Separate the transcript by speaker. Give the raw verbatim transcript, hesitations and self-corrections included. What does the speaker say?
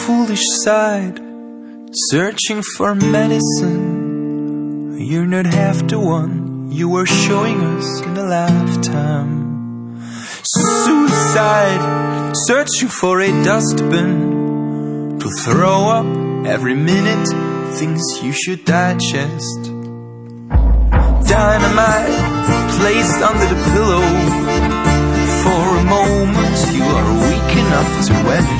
Speaker 1: foolish side, searching for medicine. You're not half the one you were showing us in a lifetime. Suicide, searching for a dustbin to throw up every minute, things you should digest. Dynamite placed under the pillow. For a moment you are weak enough to vanish.